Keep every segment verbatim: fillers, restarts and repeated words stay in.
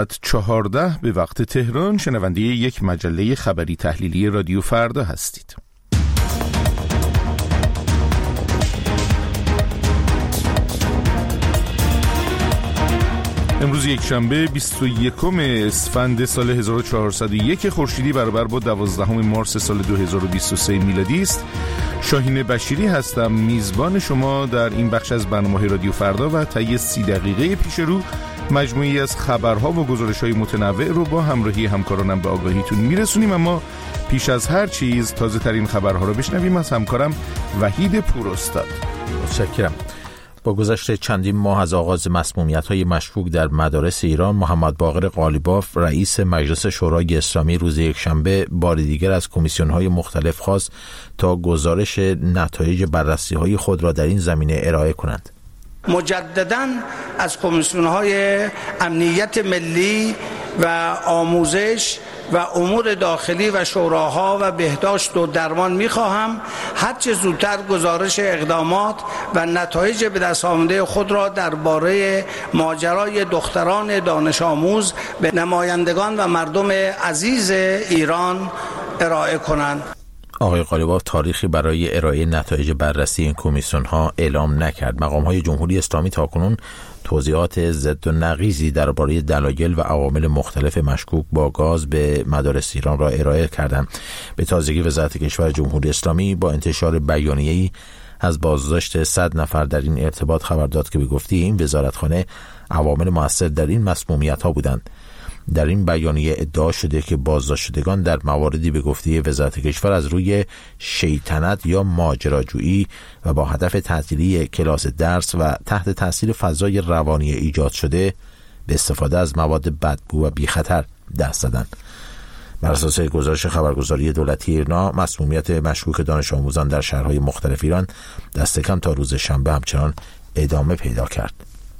چهارده به وقت تهران شنونده یک مجله خبری تحلیلی رادیو فردا هستید. امروز یک شنبه بیست و یکم اسفند سال هزار و چهارصد و یک خورشیدی برابر با دوازدهم مارس سال دو هزار و بیست و سه میلادی است. شاهین بشیری هستم، میزبان شما در این بخش از برنامه رادیو فردا و طی سی دقیقه پیش رو مجموعی از خبرها و گزارش‌های متنوع رو با همراهی همکارانم به آگاهیتون میرسونیم. اما پیش از هر چیز تازه ترین خبرها رو بشنویم از همکارم وحید پوراستاد. متشکرم. با گذشت چندین ماه از آغاز مسمومیت‌های مشکوک در مدارس ایران، محمد باقر قالیباف رئیس مجلس شورای اسلامی روز یکشنبه بار دیگر از کمیسیون‌های مختلف خواست تا گزارش نتایج بررسی‌های خود را در این زمینه ارائه کنند. مجدداً از کمیسیون‌های امنیت ملی و آموزش و امور داخلی و شوراها و بهداشت و درمان می‌خواهم هرچه زودتر گزارش اقدامات و نتایج به دست آمده خود را درباره ماجرای دختران دانش آموز به نمایندگان و مردم عزیز ایران ارائه کنند. آقای قالیباف تاریخی برای ارائه نتایج بررسی این کمیسیون ها اعلام نکرد. مقام های جمهوری اسلامی تاکنون توضیحات ضد و نقیضی درباره دلایل و عوامل مختلف مشکوک با گاز به مدارس ایران را ارائه کردند. به تازگی وزارت کشور جمهوری اسلامی با انتشار بیانیه‌ای از بازداشت صد نفر در این ارتباط خبر داد که به گفته این وزارتخانه عوامل مؤثر در این مسمومیت ها بودند. در این بیانیه ادعا شده که بازداشت شدگان در مواردی به گفته وزارت کشور از روی شیطنت یا ماجراجویی و با هدف تعطیلی کلاس درس و تحت تاثیر فضای روانی ایجاد شده به استفاده از مواد بدبو و بی خطر دست زدند. بر اساس گزارش خبرگزاری دولتی ایرنا، مسمومیت مشکوک دانش آموزان در شهرهای مختلف ایران دست کم تا روز شنبه همچنان ادامه پیدا کرد.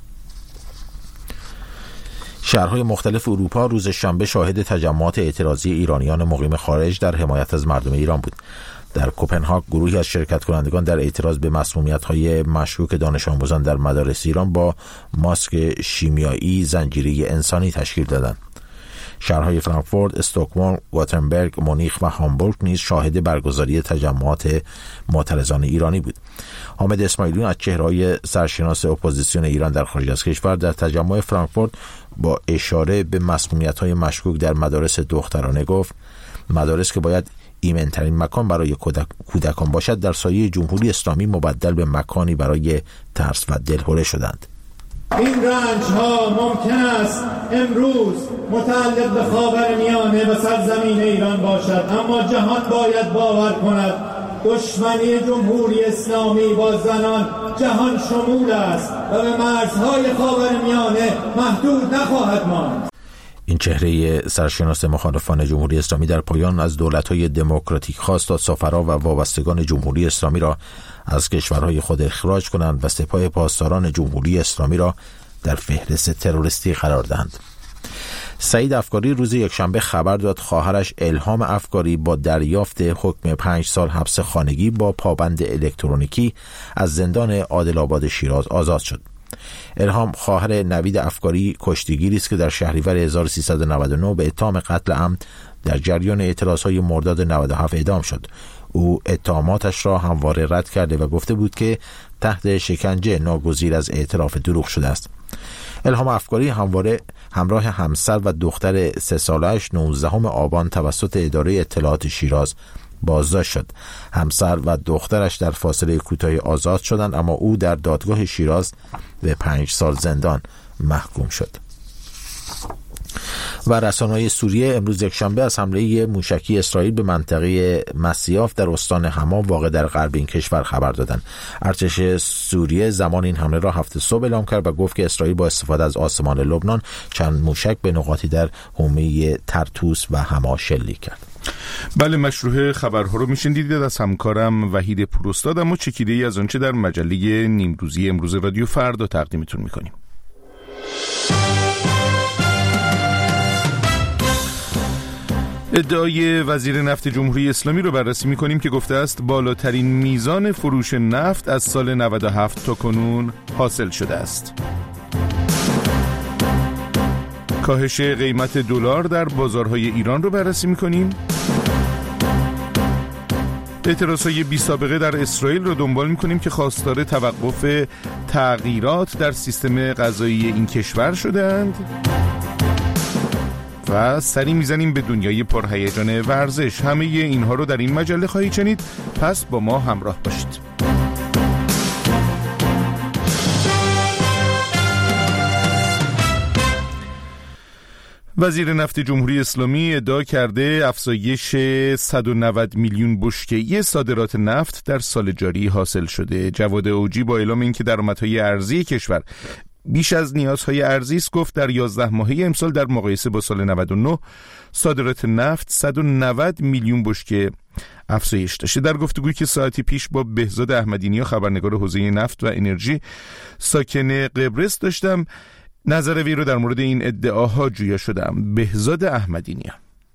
شهرهای مختلف اروپا روز شنبه شاهد تجمعات اعتراضی ایرانیان مقیم خارج در حمایت از مردم ایران بود. در کوپنهاگ گروهی از شرکت کنندگان در اعتراض به مسمومیت‌های مشکوک دانش آموزان در مدارس ایران با ماسک شیمیایی زنجیره انسانی تشکیل دادند. شهرهای فرانکفورت، استکهلم، گاتنبرگ، مونیخ و هامبورگ نیز شاهد برگزاری تجمعات معترضان ایرانی بود. حامد اسماعیلیون از چهره‌های سرشناس اپوزیسیون ایران در خارج از کشور در تجمع فرانکفورت با اشاره به مسمومیت‌های مشکوک در مدارس دخترانه گفت: مدارس که باید ایمن‌ترین مکان برای کودکان باشد در سایه جمهوری اسلامی مبدل به مکانی برای ترس و دلهره شدند. این رنج ها ممکن است امروز متعلق به خاورمیانه و سرزمین ایران باشد، اما جهان باید باور کند دشمنی جمهوری اسلامی با زنان جهان شمول است و به مرزهای خاورمیانه محدود نخواهد ماند. این چهره سرشناس مخالفان جمهوری اسلامی در پایان از دولت‌های دموکراتیک خواست تا سفرا و وابستگان جمهوری اسلامی را از کشورهای خود اخراج کنند و سپاه پاسداران جمهوری اسلامی را در فهرست تروریستی قرار دهند. سعید افکاری روز یکشنبه خبر داد خواهرش الهام افکاری با دریافت حکم پنج سال حبس خانگی با پابند الکترونیکی از زندان عادل‌آباد شیراز آزاد شد. الهام خواهر نوید افکاری کشتیگیری است که در شهریور هزار و سیصد و نود و نه به اتهام قتل عمد در جریان اعتراضهای مرداد نود و هفت اعدام شد. او اتهاماتش را همواره رد کرده و گفته بود که تحت شکنجه ناگزیر از اعتراف دروغ شده است. الهام افکاری همواره همراه همسر و دختر سه ساله‌اش نوزدهم آبان توسط اداره اطلاعات شیراز بازداشت شد. همسر و دخترش در فاصله کوتاهی آزاد شدند، اما او در دادگاه شیراز به پنج سال زندان محکوم شد. و رسانه‌های سوریه امروز یکشنبه از حمله موشکی اسرائیل به منطقه مسیاف در استان حما واقع در غرب این کشور خبر دادند. ارتش سوریه زمان این حمله را هفت صبح اعلام کرد و گفت که اسرائیل با استفاده از آسمان لبنان چند موشک به نقاطی در حومه طرطوس و حما شلیک کرد. بله، مشروع خبرها رو میشنیدید از همکارم وحید پوراستاد. اما چکیده‌ای از آنچه در مجله نیمروزی امروز رادیو فردا تقدیمتون میکنیم. ادعای وزیر نفت جمهوری اسلامی رو بررسی می‌کنیم که گفته است بالاترین میزان فروش نفت از سال نود و هفت تا کنون حاصل شده است. کاهش قیمت دلار در بازارهای ایران رو بررسی می‌کنیم. اعتراضهای بی سابقه در اسرائیل رو دنبال می‌کنیم که خواستار توقف تغییرات در سیستم قضایی این کشور شدند. و سری میزنیم به دنیای پرهیجان ورزش. همه اینها رو در این مجله خواهید شنید، پس با ما همراه باشید. وزیر نفت جمهوری اسلامی ادعا کرده افزایش صد و نود میلیون بشکه‌ای صادرات نفت در سال جاری حاصل شده. جواد اوجی با اعلام اینکه درآمدهای ارزی کشور بیش از نیازهای ارزی است، گفت در یازده ماهه امسال در مقایسه با سال نود و نه صادرات نفت صد و نود میلیون بشکه افزایش داشته. در گفتگویی که ساعتی پیش با بهزاد احمدی‌نیا خبرنگار حوزه نفت و انرژی ساکن قبرس داشتم، نظر وی رو در مورد این ادعاها جویا شدم. بهزاد احمدی‌نیا: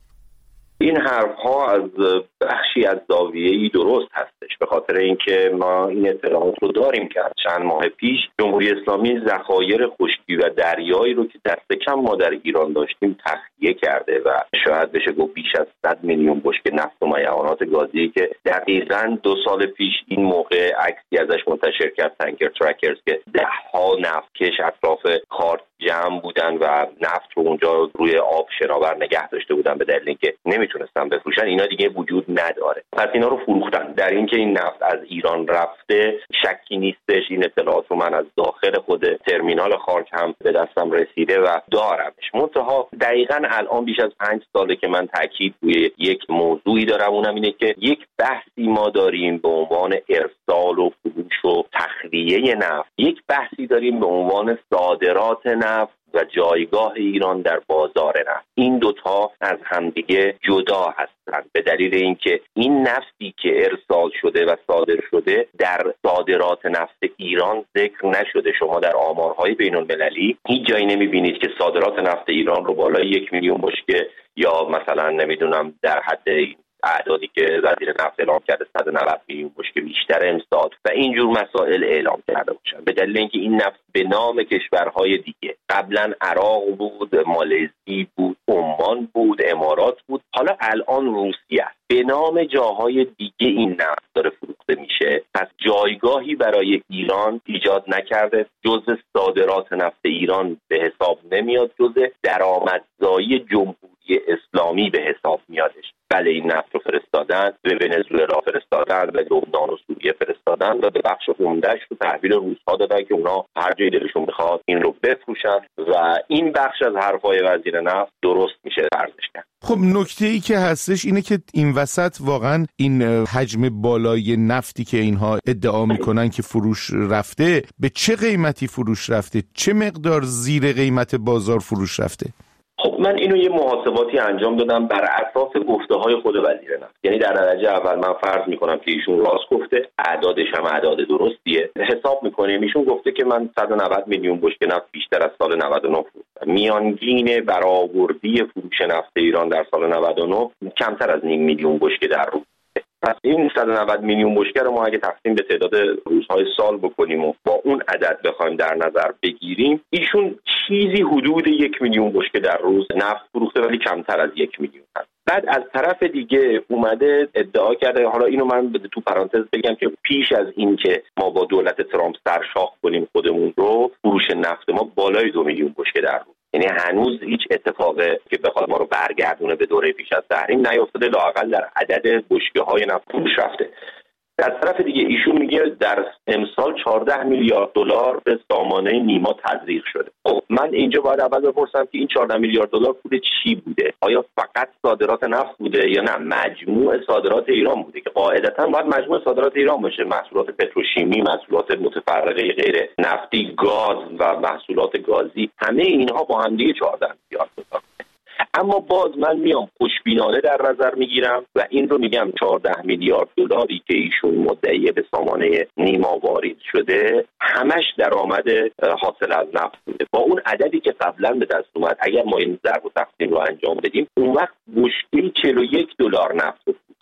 این حرف‌ها از بخشی از زاویه‌ای درست هستش، به خاطر اینکه ما این اطلاعات رو داریم که چند ماه پیش جمهوری اسلامی ذخایر خشکی و دریایی رو که دست کم ما در ایران داشتیم تخلیه کرده و شاید بشه گفت بیش از صد میلیون بشکه نفت و معدنیات گازی که دقیقاً دو سال پیش این موقع عکسی ازش منتشر کرد تانکر ترکرز که ده ها نفتکش اطراف خارج جمع بودن و نفت رو اونجا روی آب شناور نگه داشته بودن به دلیل اینکه نمیتونستن بفروشن. اینا دیگه وجود نداره، پس اینا رو فروختن. در اینکه این نفت از ایران رفته شکی نیستش. این اطلاعات رو من از داخل خود ترمینال خارج هم به دستم رسیده و دارمش. منتها دقیقاً الان بیش از پنج ساله که من تاکید روی یک موضوعی دارم، اونم اینه که یک بحثی ما داریم به عنوان ارسال و فروش و تخلیه نفت، یک بحثی داریم به عنوان صادرات نفت و جایگاه ایران در بازار نفت. این دوتا از همدیگه جدا هستند به دلیل اینکه این نفتی که ارسال شده و صادر شده در صادرات نفت ایران ذکر نشده. شما در آمارهای بین المللی هیچ جایی نمیبینید که صادرات نفت ایران رو بالای یک میلیون بشکه یا مثلا نمیدونم در حد اعدادی که وزیر نفت اعلام کرده صد و نود میلیون بشکه بیشتر امسال و اینجور مسائل اعلام کرده باشن، به دلیل اینکه این نفت به نام کشورهای دیگه، قبلا عراق بود، مالزی بود، عمان بود، امارات بود، حالا الان روسیه است، به نام جاهای دیگه این نفت داره فروخته میشه. پس جایگاهی برای ایران ایجاد نکرده، جزء صادرات نفت ایران به حساب نمیاد، جزء درآمدزایی جمهوری اسلامی به حساب میادش. بله این نفت رو فرستادن به ونزوئلا، فرستادن به لبنان و سوریه، فرستادن و به بخش عمده‌اش رو تحویل روس‌ها دادن که اونا هر جای دلشون بخواد این رو بفروشن و این بخش از حرفای وزیر نفت درست میشه ارزش کرد. خب نکته‌ای که هستش اینه که این وسط واقعا این حجم بالای نفتی که اینها ادعا میکنن که فروش رفته، به چه قیمتی فروش رفته؟ چه مقدار زیر قیمت بازار فروش رفته؟ خب من اینو یه محاسباتی انجام دادم بر اساس گفته‌های خود وزیر نفت. یعنی در درجه اول من فرض میکنم که ایشون راست گفته، اعدادش هم اعداد درستیه. حساب میکنیم ایشون گفته که من صد و نود میلیون بشکه نفت بیشتر از سال نود و نه فروختم. میانگین برآوردی فروش نفت ایران در سال نود و نه کمتر از نیم میلیون بشکه در روز. پس این صد و نود میلیون بشکه رو ما اگه تقسیم به تعداد روزهای سال بکنیم و با اون عدد بخوایم در نظر بگیریم، ایشون چیزی حدود یک میلیون بشکه در روز نفت فروخته، ولی کمتر از یک میلیون هست. بعد از طرف دیگه اومده ادعا کرده، حالا اینو من تو پرانتز بگم که پیش از این که ما با دولت ترامپ سرشاخ کنیم خودمون رو، فروش نفت ما بالای دو میلیون بشکه در روز، یعنی هنوز هیچ اتفاقی که بخواد ما رو برگردونه به دوره پیش از تحریم نیفتاده، لااقل در عدد بشکه‌های نفت فروش رفته. در طرف دیگه ایشون میگه در امسال چهارده میلیارد دلار به سامانه نیما تزریق شده. خب من اینجا باید اول بپرسم که این چهارده میلیارد دلار پول چی بوده؟ آیا فقط صادرات نفت بوده یا نه مجموع صادرات ایران بوده که قاعدتاً باید مجموع صادرات ایران باشه؟ محصولات پتروشیمی، محصولات متفرقه غیر نفتی، گاز و محصولات گازی، همه اینها با هم دیگه چهارده میلیارد دلار. اما باز من میام خوشبینانه در نظر میگیرم و این رو میگم چهارده میلیارد دلاری که ایشون مدعی به سامانه نیما وارد شده همش درآمد حاصل از نفت بوده. با اون عددی که قبلا به دست اومد اگر ما این ضرب و تقسیم رو انجام بدیم، اون وقت بشکه چهل و یک دلار نفت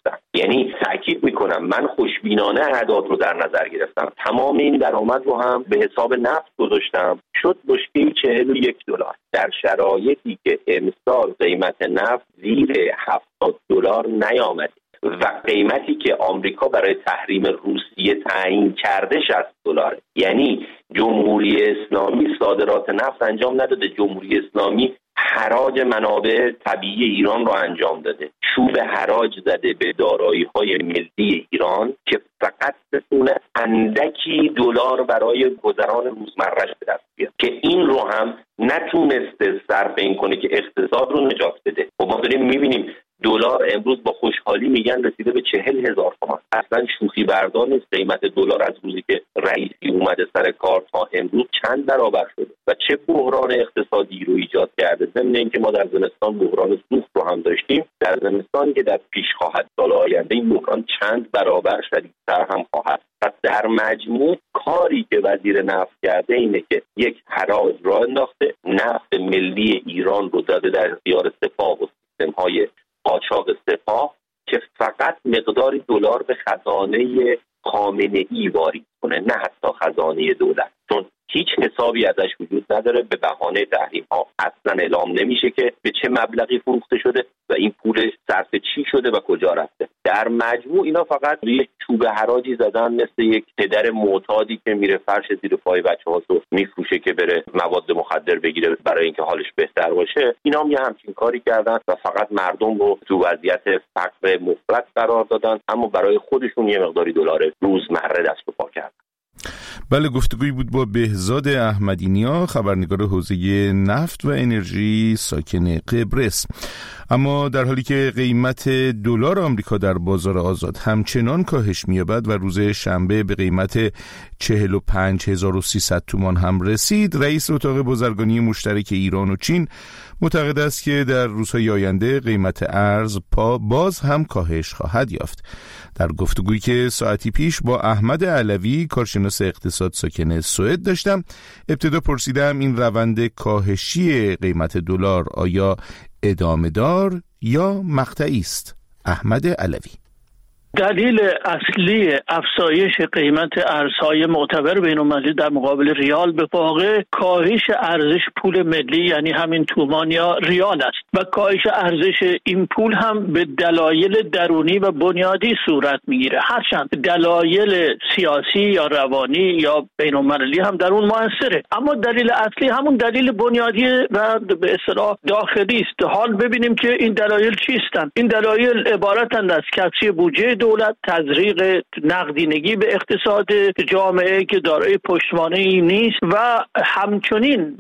هستن. یعنی تاکید میکنم من خوشبینانه اعداد رو در نظر گرفتم، تمام این درآمد رو هم به حساب نفت گذاشتم، شد بشکه چهل و یک دلار در شرایطی که امسال قیمت نفت زیر هفتاد دلار نیامده و قیمتی که آمریکا برای تحریم روسیه تعیین کرده شصت دلاره. یعنی جمهوری اسلامی صادرات نفت انجام نداده، جمهوری اسلامی حراج منابع طبیعی ایران رو انجام داده، چوب حراج زده به دارایی‌های ملی ایران که فقط بتونه اندکی دلار برای گذران روزمره‌اش به دست بیاره که این رو هم نتونسته صرف این کنه که اقتصاد رو نجات بده. و ما داریم می‌بینیم دلار امروز با خوشحالی میگن رسیده به چهل هزار تومان. اصلا شوخی بردار نیست. قیمت دلار از روزی که رئیسی اومده سر کار تا امروز چند برابر شده و چه بحران اقتصادی رو ایجاد کرده. ضمن اینکه ما در زمستان بحران سوخت رو هم داشتیم، در زمستانی که در پیش خواهد سال آینده این بحران چند برابر شدیدتر هم خواهد. پس در مجموع کاری که وزیر نفت کرده اینه که یک حراج راه انداخته، نفت ملی ایران رو داده در اختیار سپاه و سیستم‌های قاچاق سپاه که فقط مقداری دلار به خزانه خامنه‌ای واریز کنه، نه حتی خزانه دولت، چون هیچ حسابی ازش وجود نداره. به بهانه تحریم ها اصلا اعلام نمیشه که به چه مبلغی فروخته شده و این پول صرف چی شده و کجا رفته. در مجموع اینا فقط یک چوب حراجی زدن، مثل یک پدر معتادی که میره فرش زیر پای بچه‌هاشو میفروشه که بره مواد مخدر بگیره برای اینکه حالش بهتر باشه. اینا هم یه همچین کاری کردن و فقط مردم رو تو وضعیت فقر مفرط قرار دادن، اما برای خودشون یه مقداری دلار روزمره دست و پا کردن. بله، گفتگویی بود با بهزاد احمدی‌نیا، خبرنگار حوزه نفت و انرژی ساکن قبرس. اما در حالی که قیمت دلار آمریکا در بازار آزاد همچنان کاهش می‌یابد و روز شنبه به قیمت چهل و پنج هزار و سیصد تومان هم رسید، رئیس اتاق بازرگانی مشترک ایران و چین معتقد است که در روزهای آینده قیمت ارز پا باز هم کاهش خواهد یافت. در گفتگویی که ساعتی پیش با احمد علوی، کارشناس اقتصاد ساکن سوئد داشتم، ابتدا پرسیدم این روند کاهشی قیمت دلار آیا ادامه دار یا مقطعی است؟ احمد علوی: دلیل اصلی افزایش قیمت ارزهای معتبر بین‌المللی در مقابل ریال به واقع کاهش ارزش پول ملی، یعنی همین تومان یا ریال است و کاهش ارزش این پول هم به دلایل درونی و بنیادی صورت میگیره. هرچند دلایل سیاسی یا روانی یا بین‌المللی هم در اون موثره، اما دلیل اصلی همون دلیل بنیادی و به اصطلاح داخلی است. حال ببینیم که این دلایل چیستند. این دلایل عبارتند از کسری بودجه دولت، تزریق نقدینگی به اقتصاد جامعه که دارای پشتوانه‌ای نیست و همچنین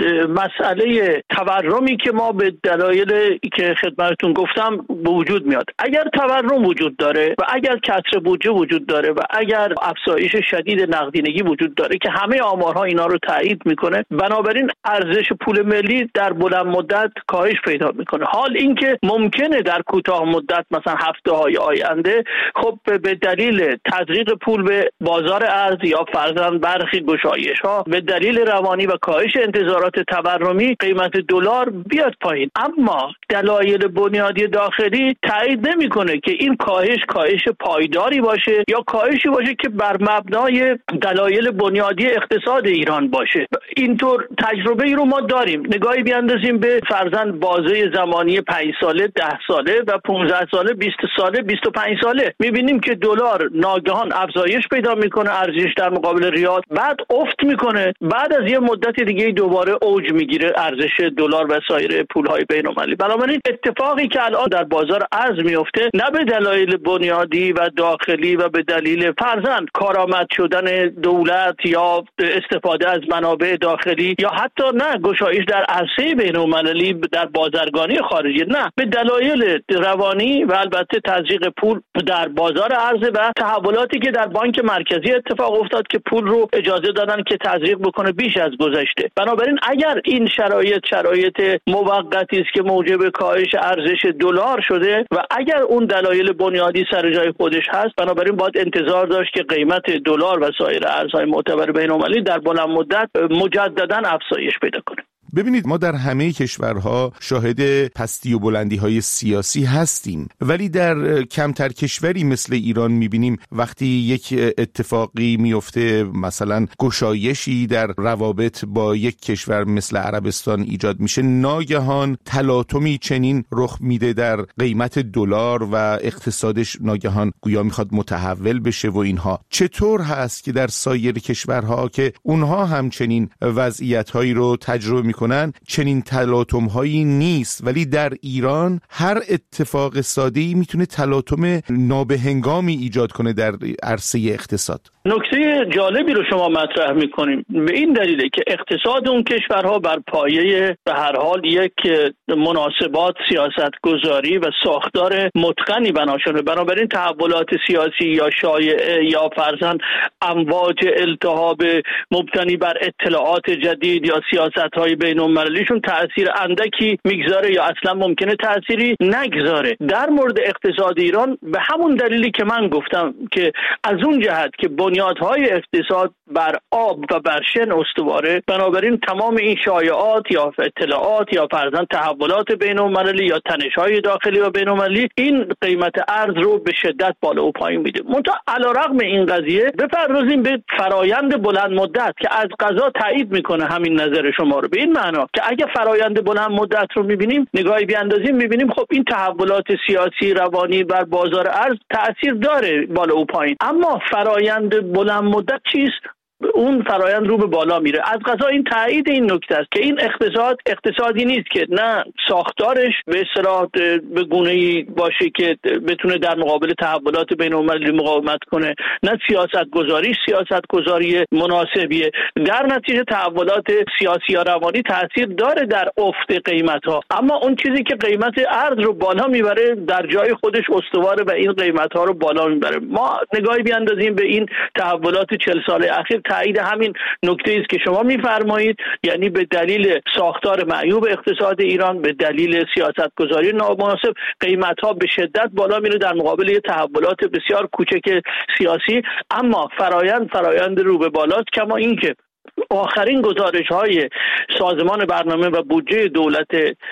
مسئله تورمی که ما به دلایل که خدمتتون گفتم به وجود میاد. اگر تورم وجود داره و اگر کسر بودجه وجود داره و اگر افزایش شدید نقدینگی وجود داره که همه آمارها اینا رو تایید میکنه، بنابراین ارزش پول ملی در بلند مدت کاهش پیدا میکنه. حال اینکه ممکنه در کوتاه مدت مثلا هفته های آینده خب به دلیل تزریق پول به بازار ارز یا فرضاً برخی گشایش‌ها به دلیل روانی و کاهش انتظارات تورمی قیمت دلار بیاد پایین، اما دلایل بنیادی داخلی تایید نمی‌کنه که این کاهش کاهش پایداری باشه یا کاهشی باشه که بر مبنای دلایل بنیادی اقتصاد ایران باشه. اینطور تجربه ای رو ما داریم. نگاهی بیاندازیم به فرضاً بازه زمانی پنج ساله، ده ساله و پانزده ساله، بیست ساله، بیست و پنج ساله، می‌بینیم که دلار ناگهان افزایش پیدا میکنه، ارزش در مقابل ریال، بعد افت میکنه، بعد از یه مدت دیگه دوباره اوج میگیره ارزش دلار و سایر پولهای بین‌المللی. بنابراین اتفاقی که الان در بازار ارز میفته نه به دلایل بنیادی و داخلی و به دلیل فرضاً کارآمد شدن دولت یا استفاده از منابع داخلی یا حتی نه گشایش در عرصه بین‌المللی در بازرگانی خارجی، نه، به دلایل روانی و البته تزریق پول در بازار ارز و تحولاتی که در بانک مرکزی اتفاق افتاد که پول رو اجازه دادن که تزریق بکنه بیش از گذشته. بنابراین اگر این شرایط شرایط موقتی است که موجب کاهش ارزش دلار شده و اگر اون دلایل بنیادی سر جای خودش هست، بنابراین باید انتظار داشت که قیمت دلار و سایر ارزهای معتبر بین‌المللی در بلند مدت مجددا افزایش پیدا کنه. ببینید ما در همه کشورها شاهد پستی و بلندی های سیاسی هستیم، ولی در کمتر کشوری مثل ایران میبینیم وقتی یک اتفاقی میفته، مثلا گشایشی در روابط با یک کشور مثل عربستان ایجاد میشه، ناگهان تلاطمی چنین رخ میده در قیمت دلار و اقتصادش ناگهان گویا میخواد متحول بشه و اینها. چطور هست که در سایر کشورها که اونها همچنین وضعیت‌هایی رو تجربه میکنن چنین تلاطم‌هایی نیست، ولی در ایران هر اتفاق ساده‌ای میتونه تلاطم نابهنگامی ایجاد کنه در عرصه اقتصاد؟ نکته جالبی رو شما مطرح میکنیم. به این دلیله که اقتصاد اون کشورها بر پایه به هر حال یک مناسبات سیاستگذاری و ساختار متقنی بنا شده. بنابراین تحولات سیاسی یا شایعه یا فرضاً امواج التهاب مبتنی بر اطلاعات جدید یا سیاست‌های بین‌المللیشون تأثیر اندکی میگذاره یا اصلا ممکنه تأثیری نگذاره. در مورد اقتصاد ایران به همون دلیلی که من گفتم که از اون جهت که بنیادهای اقتصاد بر آب و بر شن استواره، بنابراین تمام این شایعات یا اطلاعات یا فرضاً تحولات بین‌المللی یا تنش‌های داخلی و بین‌المللی این قیمت ارز رو به شدت بالا و پایین میده. منتها علیرغم این قضیه بپردازیم به فرایند بلند مدت که از قضا تایید میکنه همین نظر شما رو، به این معنا که اگه فرایند بلند مدت رو میبینیم، نگاهی بیاندازیم، میبینیم خب این تحولات سیاسی روانی بر بازار ارز تأثیر داره بالا و پایین، اما فرایند بلند مدت چیست؟ اون فرایند رو به بالا میره. از قضا این تایید این نکته است که این اقتصاد اقتصادی نیست که نه ساختارش به اصطلاح به گونه‌ای باشه که بتونه در مقابل تحولات بین‌المللی مقاومت کنه، نه سیاست گذاریش سیاست گذاری مناسبیه. در نتیجه تحولات سیاسی یا روانی تاثیر داره در افت قیمت ها، اما اون چیزی که قیمت ارز رو بالا میبره در جای خودش استواره و این قیمت ها رو بالا میبره. ما نگاهی بیاندازیم به این تحولات چهل ساله اخیر، تایید همین نکته است که شما میفرمایید، یعنی به دلیل ساختار معیوب اقتصاد ایران، به دلیل سیاستگذاری نامناسب، قیمت‌ها به شدت بالا میره در مقابل یه تحولات بسیار کوچک سیاسی، اما فرایند فرایند رو به بالاست. کما اینکه آخرین گزارش‌های سازمان برنامه و بودجه دولت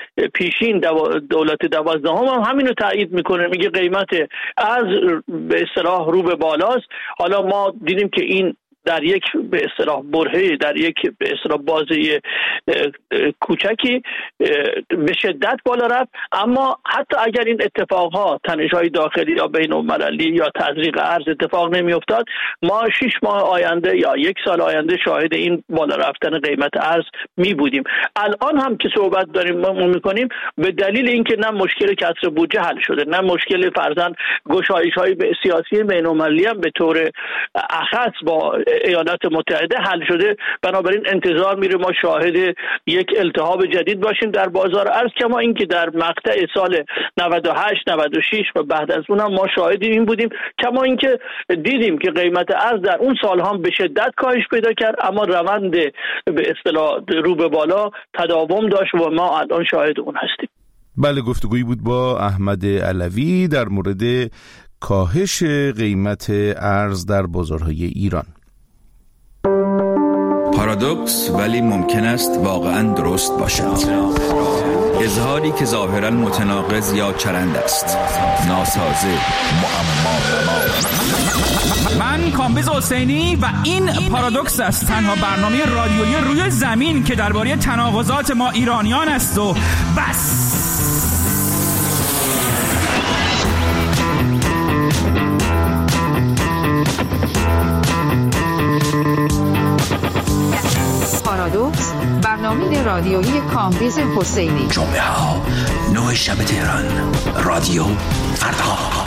پیشین دولت دوازدهم هم همین رو تایید میکنه، میگه قیمت از به اصطلاح رو به بالاست. حالا ما دیدیم که این در یک به اصطلاح برهه، در یک به اصطلاح بازه کوچکی به شدت بالا رفت، اما حتی اگر این اتفاقها تنش‌های داخلی یا بین‌المللی یا تزریق ارز اتفاق نمی‌افتاد، ما شش ماه آینده یا یک سال آینده شاهد این بالا رفتن قیمت ارز می بودیم. الان هم که صحبت داریم ما می‌کنیم به دلیل اینکه نه مشکل کسر بودجه حل شده، نه مشکل فرضاً گشایش‌های سیاسی بین‌المللی هم به طور اخص با ایالات متحده حل شده، بنابراین انتظار میره ما شاهد یک التهاب جدید باشیم در بازار ارز، کما اینکه در مقطع سال نود و هشت نود و شش و بعد از اون هم ما شاهد این بودیم، کما اینکه دیدیم که قیمت ارز در اون سال هم به شدت کاهش پیدا کرد، اما روند به اصطلاح رو به بالا تداوم داشت و ما الان شاهد اون هستیم. بله، گفتگویی بود با احمد علوی در مورد کاهش قیمت ارز در بازارهای ایران. پارادوکس ولی ممکن است واقعا درست باشد. اظهاری که ظاهرا متناقض یا چرند است، ناسازه، معما. من کامبیز حسینی و این پارادوکس است، تنها برنامه رادیویی روی زمین که درباره تناقضات ما ایرانیان است و بس. پارادوکس، برنامه رادیویی کامبیز حسینی. جمعه ها نه شب تهران، رادیو فردا.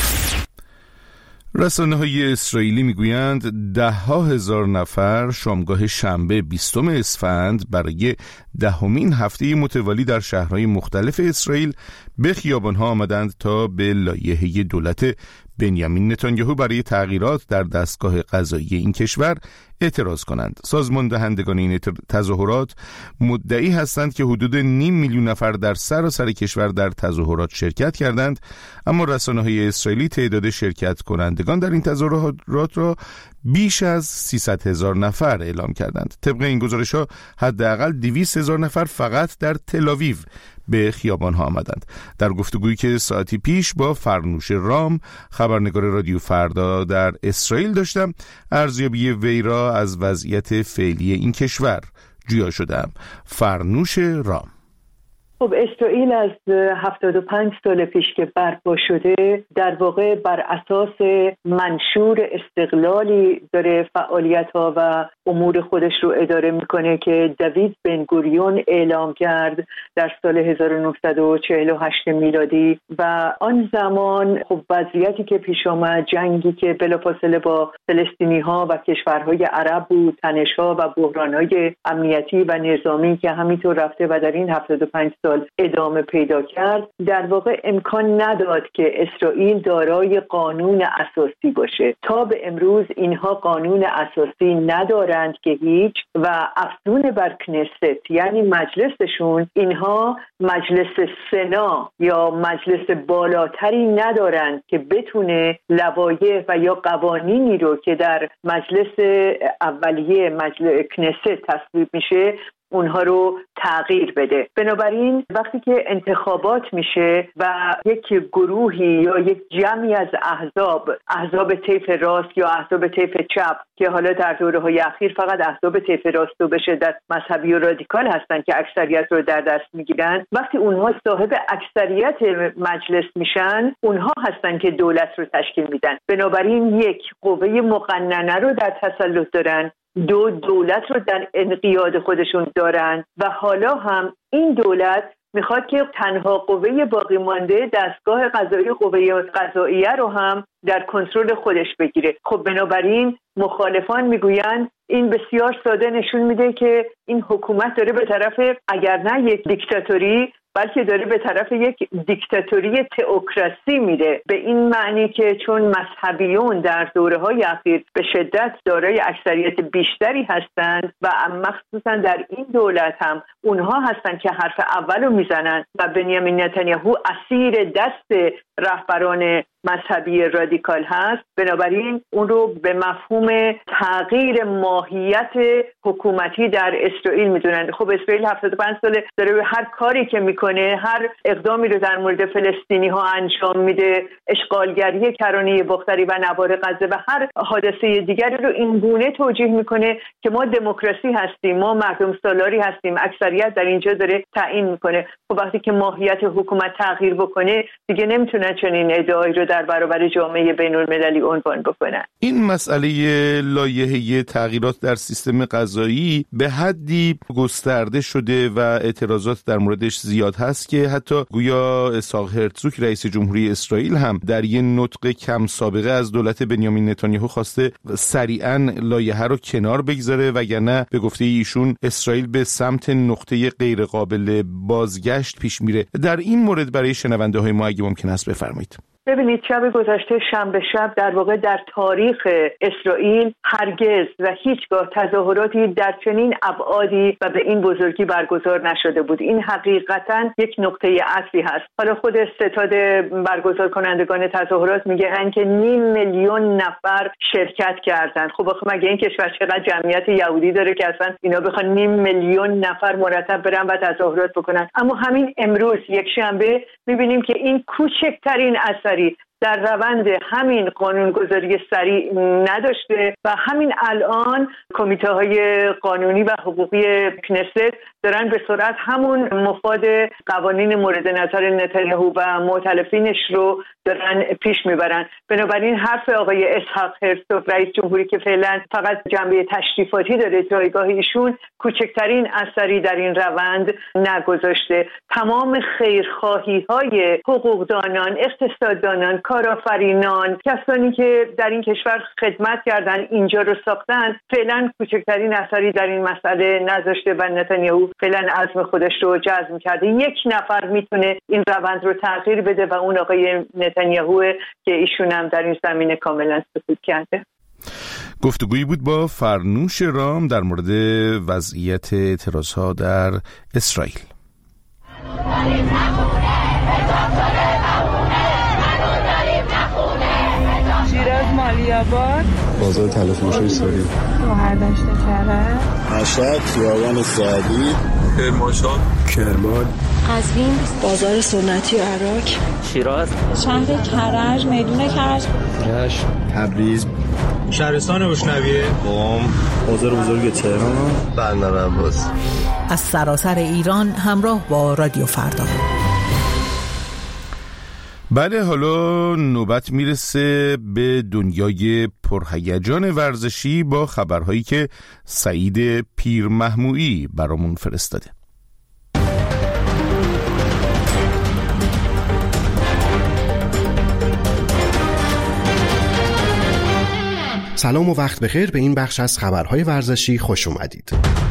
رسانه های اسرائیلی میگویند ده ها هزار نفر شامگاه شنبه بیستم اسفند برای دهمین هفته متوالی در شهرهای مختلف اسرائیل به خیابانها آمدند تا به لایحه دولت بنیامین نتانیاهو برای تغییرات در دستگاه قضایی این کشور اعتراض کنند. سازمان دهندگان این تظاهرات مدعی هستند که حدود نیم میلیون نفر در سراسر کشور در تظاهرات شرکت کردند، اما رسانه‌های اسرائیلی تعداد شرکت کنندگان در این تظاهرات را بیش از سیصد هزار نفر اعلام کردند. طبق این گزارش‌ها حداقل دویست هزار نفر فقط در تل‌آویو به خیابان‌ها آمدند. در گفتگویی که ساعتی پیش با فرنوش رام، خبرنگار رادیو فردا در اسرائیل داشتم، ارزیابی وی را از وضعیت فعلی این کشور جویا شدم. فرنوش رام: خب اسرائیل از هفتاد و پنج سال پیش که برپا شده در واقع بر اساس منشور استقلالی داره فعالیت‌ها و امور خودش رو اداره میکنه که دوید بن گوریون اعلام کرد در سال هزار و نهصد و چهل و هشت میلادی و آن زمان خب وضعیتی که پیش آمد، جنگی که بلافاصله با فلسطینی‌ها و کشورهای عرب بود، تنش‌ها و بحران‌های امنیتی و نظامی که همینطور رفته و در این هفتاد و پنج سال ادامه پیدا کرد، در واقع امکان نداد که اسرائیل دارای قانون اساسی باشه. تا به امروز اینها قانون اساسی ندارند که هیچ، و افزون بر کنست یعنی مجلسشون، اینها مجلس سنا یا مجلس بالاتری ندارند که بتونه لوایح و یا قوانینی رو که در مجلس اولیه مجلس کنست تصویب میشه اونها رو تغییر بده. بنابراین وقتی که انتخابات میشه و یک گروهی یا یک جمعی از احزاب، احزاب طیف راست یا احزاب طیف چپ که حالا در دوره‌های اخیر فقط احزاب طیف راست و به شدت مذهبی و رادیکال هستن که اکثریت رو در دست میگیرن، وقتی اونها صاحب اکثریت مجلس میشن، اونها هستن که دولت رو تشکیل میدن. بنابراین یک، قوه مقننه رو در تسلط دارن، دو، دولت رو در انقیاد خودشون دارن و حالا هم این دولت میخواد که تنها قوه باقی مانده دستگاه قضایی، قوه قضاییه رو هم در کنترل خودش بگیره. خب بنابراین مخالفان میگویند این بسیار ساده نشون میده که این حکومت داره به طرف اگر نه یک دیکتاتوری بلکه داره به طرف یک دیکتاتوری تئوکراسی میره، به این معنی که چون مذهبیون در دوره‌های اخیر به شدت دارای اکثریت بیشتری هستند و مخصوصا در این دولت هم اونها هستند که حرف اولو میزنن و بنیامین نتانیاهو اسیر دست رهبران مذهبی رادیکال هست. بنابراین اون رو به مفهوم تغییر ماهیت حکومتی در اسرائیل میدونن. خب اسرائیل هفتاد و پنج ساله داره به هر کاری که میکنه، هر اقدامی رو در مورد فلسطینی ها انجام میده، اشغالگری کرانه بختری و نوار غزه و هر حادثه دیگری رو این گونه توجیه میکنه که ما دموکراسی هستیم، ما مردم سالاری هستیم، اکثریت در اینجا داره تعیین میکنه. خب وقتی که ماهیت حکومت تغییر بکنه دیگه نمیتونن چنین ادعایی رو در برابر جامعه بین‌المللی عنوان بکنن. این مسئله لایحه تغییرات در سیستم قضایی به حدی گسترده شده و اعتراضات در موردش زیاد هست که حتی گویا اسحاق هرتزوگ رئیس جمهوری اسرائیل هم در یک نطق کم سابقه از دولت بنیامین نتانیاهو خواسته سریعاً لایحه رو کنار بگذاره، وگرنه به گفته ایشون اسرائیل به سمت نقطه غیر قابل بازگشت پیش میره. در این مورد برای شنونده های ما اگه ممکن است بفرمایید. ببینید، شب گذشته شنبه شب در واقع در تاریخ اسرائیل هرگز و هیچگاه تظاهراتی در چنین ابعادی و به این بزرگی برگزار نشده بود. این حقیقتاً یک نقطه عطفی هست. حالا خود ستاد برگزار کنندگان تظاهرات میگن که نیم میلیون نفر شرکت کردند. خب آخه مگه این کشور چقدر جمعیت یهودی داره که اصلا اینا بخوان نیم میلیون نفر مرتب برن و تظاهرات بکنن؟ اما همین امروز یک شنبه میبینیم که این کوچکترین اثر در روند همین قانونگذاری سریع نداشته و همین الان کمیته های قانونی و حقوقی کنست دارن به سرعت همون مفاد قوانین مورد نظر نتانیاهو و مؤتلفینش رو دارن پیش میبرن. بنابراین حرف آقای اسحاق هرتزوگ رئیس جمهوری که فعلا فقط جنبه تشریفاتی داره، جایگاه ایشون کوچکترین اثری در این روند نگذاشته. تمام خیرخواهی های حقوقدانان، اقتصاددانان، کارآفرینان، کسانی که در این کشور خدمت کردن، اینجا رو ساختن، فعلا کوچکترین اثری در این مسئله نذاشته و نتانیاهو فعلا عزم خودش رو جزم کرده. یک نفر میتونه این روند رو تغییر بده و اون آقای نتانیاهو که ایشون هم در این زمینه کاملا سکوت کرده. گفتگویی بود با فرنوش رام در مورد وضعیت اعتراضها در اسرائیل. شیراز مالی‌آباد، بازار تلفروش اسرائیل، گوهردشت کرج، مشهد، خیابان سعدی، کرمانشاه، کرمان، قزوین، بازار سنتی عراق، شیراز، شهر کرج، میدون کرج، رشت، تبریز، شهرستان اشنویه، قم، بازار بزرگ تهران، بندر عباس. از سراسر ایران همراه با رادیو فردا. بله، حالا نوبت میرسه به دنیای پرهیجان ورزشی با خبرهایی که سعید پیرمحمودی برامون فرستاده. سلام و وقت بخیر، به این بخش از خبرهای ورزشی خوش اومدید.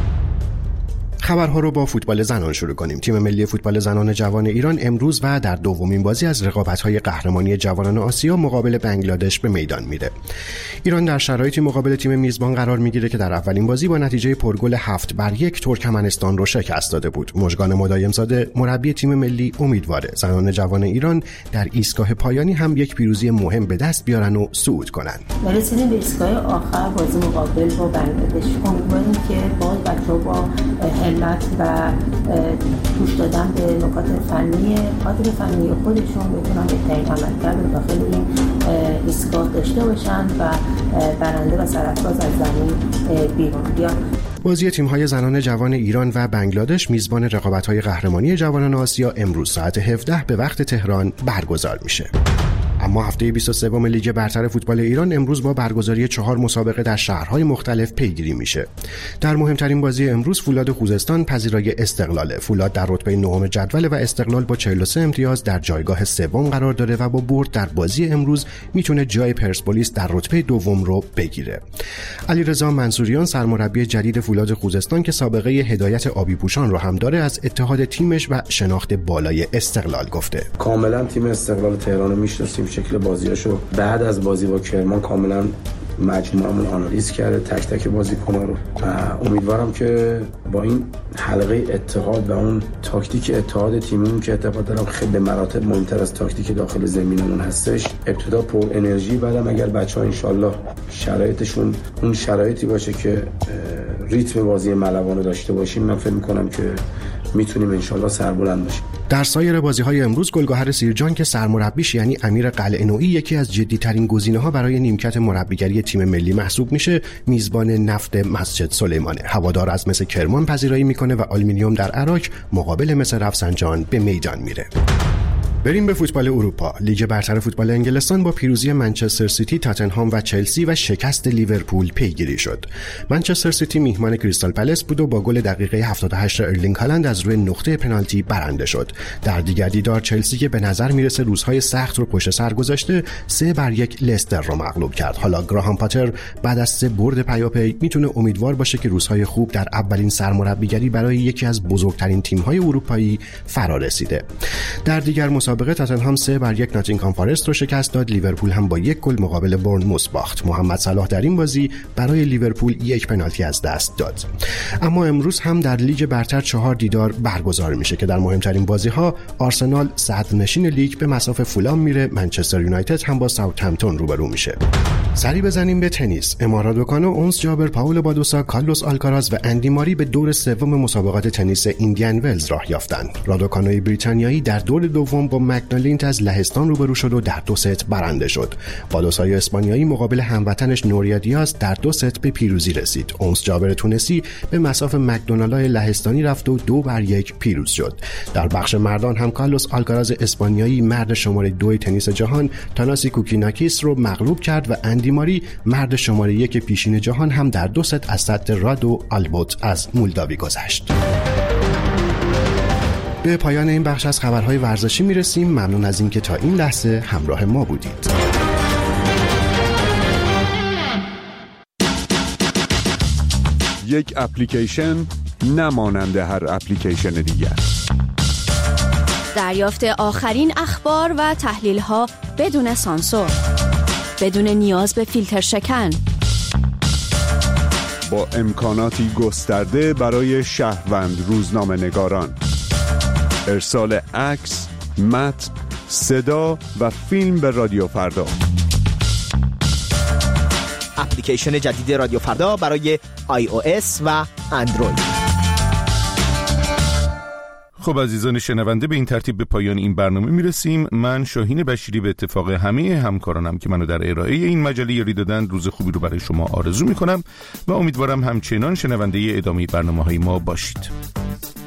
خبرها رو با فوتبال زنان شروع کنیم. تیم ملی فوتبال زنان جوان ایران امروز و در دومین بازی از رقابت‌های قهرمانی جوانان آسیا مقابل بنگلادش به میدان میره. ایران در شرایطی مقابل تیم میزبان قرار میگیره که در اولین بازی با نتیجه پرگل هفت بر یک ترکمنستان رو شکست داده بود. مژگان مدایم‌زاده مربی تیم ملی امیدواره زنان جوان ایران در ایستگاه پایانی هم یک پیروزی مهم به دست بیارن و صعود کنن. برسیدیم به ایستگاه آخر بازی مقابل با بنگلادش. امیدواریم که باز بچه‌ها با همت و گوش دادن به نکات فنی کادر فنی خودشون بتونن بهترین عملکرد داخل این ایستگاه داشته باشن و برنده و سرفراز از زمین بیرون بیان. بازی تیم‌های زنان جوان ایران و بنگلادش میزبان رقابت‌های قهرمانی جوانان آسیا امروز ساعت هفده به وقت تهران برگزار میشه. اما هفته بیست و سوم لیگ برتر فوتبال ایران امروز با برگزاری چهار مسابقه در شهرهای مختلف پیگیری میشه. در مهمترین بازی امروز فولاد خوزستان پذیرای استقلال. فولاد در رتبه نهم جدول و استقلال با چهل و سه امتیاز در جایگاه سوم قرار داره و با برد در بازی امروز میتونه جای پرسپولیس در رتبه دوم رو بگیره. علیرضا منصوریان سرمربی جدید فولاد خوزستان که سابقه هدایت آبی پوشان رو هم داره از اتحاد تیمش و شناخت بالای استقلال گفته. کاملا تیم استقلال تهران رو میشناسیم، شکل بازیاشو بعد از بازی با کرمان کاملا مجموعمون آنالیز کرده، تک تک بازیکن‌ها رو، و امیدوارم که با این حلقه اتحاد و اون تاکتیک اتحاد تیممون که اعتقاد دارم خیلی به مراتب مهمتر از تاکتیک داخل زمینمون هستش، ابتدا پر انرژی، بعدم اگر بچه‌ها انشالله شرایطشون اون شرایطی باشه که ریتم بازی ملوانو داشته باشیم، من فکر می‌کنم که میتونیم انشالله سربلند باشیم. در سایر بازی‌های امروز گلگهر سیرجان که سرمربیش یعنی امیر قلعه‌نویی یکی از جدی‌ترین گزینه‌ها برای نیمکت مربیگری تیم ملی محسوب میشه، میزبان نفت مسجد سلیمانه. هوادار از مس کرمان پذیرایی میکنه و آلومینیوم در عراق مقابل مس رفسنجان به میدان میره. بریم به فوتبال اروپا. لیگ برتر فوتبال انگلستان با پیروزی منچستر سیتی، تاتنهام و چلسی و شکست لیورپول پیگیری شد. منچستر سیتی میهمان کریستال پالاس بود و با گل دقیقه هفتاد و هشت ارلینگ هالند از روی نقطه پنالتی برنده شد. در دیگر دیدار چلسی که به نظر میرسه روزهای سخت رو پشت سر گذاشته، سه بر یک لستر رو مغلوب کرد. حالا گراهام پاتر بعد از سه برد پیاپی میتونه امیدوار باشه که روزهای خوب در اولین سرمربیگری برای یکی از بزرگترین تیم‌های اروپایی فرا رسیده. در دیگر مسابقه تاتنهام سه بر یک ناتینگهام فارست رو شکست داد. لیورپول هم با یک گل مقابل بورنموث باخت. محمد صلاح در این بازی برای لیورپول یک پنالتی از دست داد. اما امروز هم در لیگ برتر چهار دیدار برگزار میشه که در مهمترین بازی‌ها آرسنال صدرنشین لیگ به مصاف فولام میره، منچستر یونایتد هم با ساوثهمپتون روبرو میشه. سری بزنیم به تنیس. اما رادوکانو، اونس جابر، پاولو بادوسا، کارلوس آلکاراز و اندی ماری به دور سوم مسابقات تنیس ایندیان ولز راه یافتند. رادوکانوی بریتانیایی در دور دوم با مگنالینت از لهستان روبرو شد و در دو ست برنده شد. بادوسای اسپانیایی مقابل هموطنش نوریا دیاز در دو ست به پیروزی رسید. اونس جابر تونسی به مصاف مکدونالای لهستانی رفت و دو بر یک پیروز شد. در بخش مردان هم کارلوس آلکاراز اسپانیایی مرد شماره دو تنیس جهان تاناسی کوکیناکیس رو مغلوب کرد و اندی ماری مرد شماره یک پیشین جهان هم در دو ست از سد رادو آلبوت از مولداوی گذشت. به پایان این بخش از خبرهای ورزشی میرسیم. ممنون از اینکه تا این لحظه همراه ما بودید. یک اپلیکیشن نمانند هر اپلیکیشن دیگر. دریافت آخرین اخبار و تحلیل‌ها بدون سانسور، بدون نیاز به فیلتر شکن، با امکاناتی گسترده برای شهروند روزنامه نگاران. ارسال عکس، متن، صدا و فیلم به رادیو فردا. اپلیکیشن جدید رادیو فردا برای آی او اس و اندروید. خب عزیزان شنونده، به این ترتیب به پایان این برنامه میرسیم. من شاهین بشیری به اتفاق همه همکارانم که منو در ارائه این مجله یاری دادن روز خوبی رو برای شما آرزو میکنم و امیدوارم همچنان شنونده ادامه برنامه‌های ما باشید.